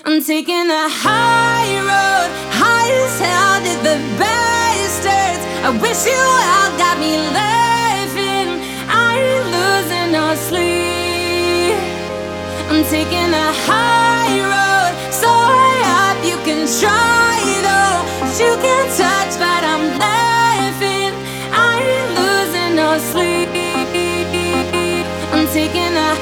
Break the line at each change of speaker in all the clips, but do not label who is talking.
I'm taking a high road, high as hell, did the bastards. I wish you all got me laughing. I ain't losing no sleep. I'm taking a high road, so high up you can try though. You can touch, but I'm laughing. I ain't losing no sleep. I'm taking a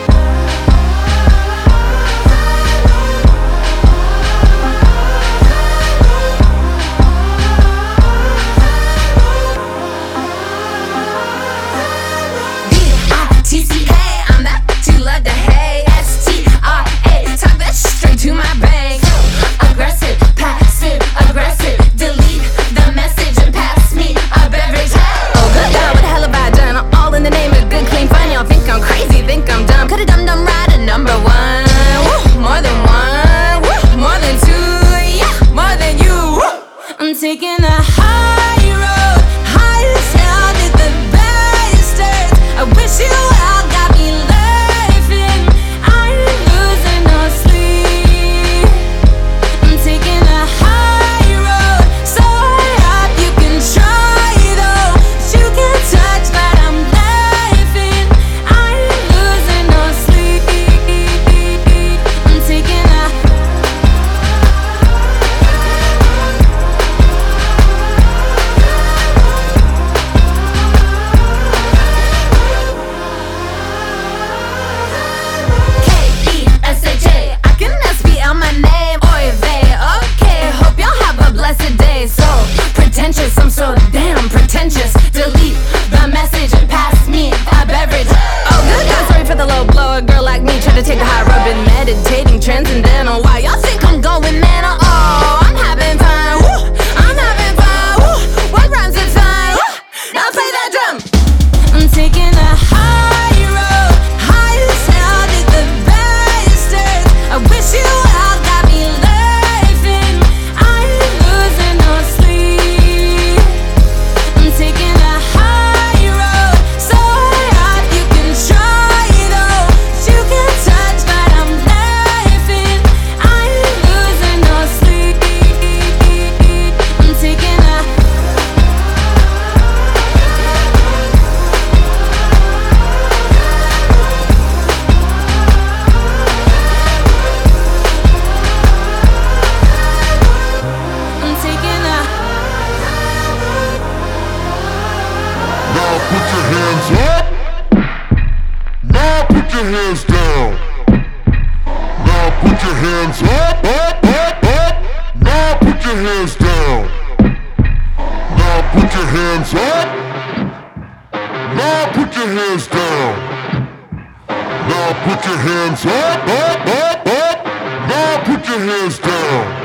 to my brain. Aggressive, passive, aggressive. Delete the message and pass me a beverage. Oh, good God, what the hell have I done? I'm all in the name of good, clean fun. Y'all think I'm crazy, think I'm dumb. Could've done right at number one. Woo, more than one. Woo, more than two. Yeah, more than you. Woo. I'm taking a high road, high as hell, did the bastards. I wish you all got me laughing. I ain't losing no sleep. I'm taking a high road, so high up you can try though. You can touch, but I'm laughing. I ain't losing no sleep. I'm taking a K-E-S-H-A. I can spell my name, oy vey. Okay, hope y'all have a blessed day. So pretentious, I'm so damn pretentious. Delete the message and pass me a beverage. Oh, good God, sorry for the low blow. A girl like me tried to take the high road, been meditating, transcendental. Why y'all think I'm going mental? Oh, I'm having fun. Woo, I'm having fun. Woo, what rhymes with fun? Woo, now play that drum. I'm taking a high road, high as hell, did the bastards. I wish you all got me laughing. I ain't losing no sleep. I'm taking a high road, so high up you can try though. You can touch, but I'm laughing. I ain't losing no sleep. I'm taking a I'm taking a
Now put your hands up. Now put your hands down. Now put your hands up, up. Now put your hands down. Now put your hands up. Now put your hands down. Now put your hands up, up. Now put your hands down.